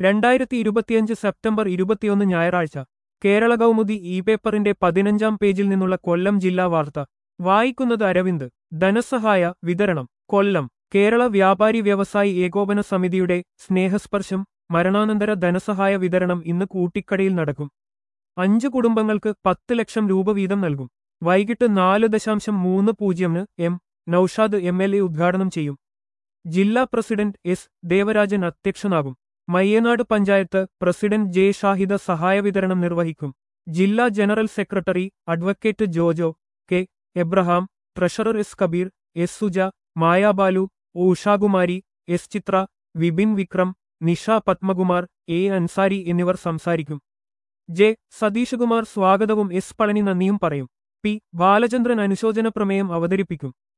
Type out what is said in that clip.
2025 September 21 ഞായറാഴ്ച Kerala Kaumudi E പേപ്പറിന്റെ 15-ാം പേജിൽ നിന്നുള്ള കൊല്ലം ജില്ലാ വാർത്ത വായിക്കുന്നത് അരവിന്ദ്. ധനസഹായ വിതരണം കൊല്ലം. കേരള വ്യാപാരി വ്യവസായി ഏകോപന സമിതിയുടെ സ്നേഹസ്പർശം മരണാനന്തര ധനസഹായ വിതരണം ഇന്ന് കൂട്ടിക്കടയിൽ നടക്കും. 5 കുടുംബങ്ങൾക്ക് 10 ലക്ഷം രൂപ വീതം നൽകും. വൈകിട്ട് 4:30 എം നൌഷാദ് MLA ഉദ്ഘാടനം ചെയ്യും. ജില്ലാ പ്രസിഡന്റ് എസ് ദേവരാജൻ അധ്യക്ഷനാകും. മയ്യനാട് പഞ്ചായത്ത് പ്രസിഡന്റ് ജെ ഷാഹിദ സഹായ വിതരണം നിർവഹിക്കും. ജില്ലാ general secretary advocate Jojo K Abraham, treasurer S Kabir, S Suja, Mayabalu, Ushakumari, S Chitra, Vipin Vikram, Nisha Padmakumar, A Ansari എന്നിവർ സംസാരിക്കും. ജെ സതീഷകുമാർ സ്വാഗതവും എസ് പളനി നന്ദിയും പറയും. പി ബാലചന്ദ്രൻ അനുശോചന പ്രമേയം അവതരിപ്പിക്കും.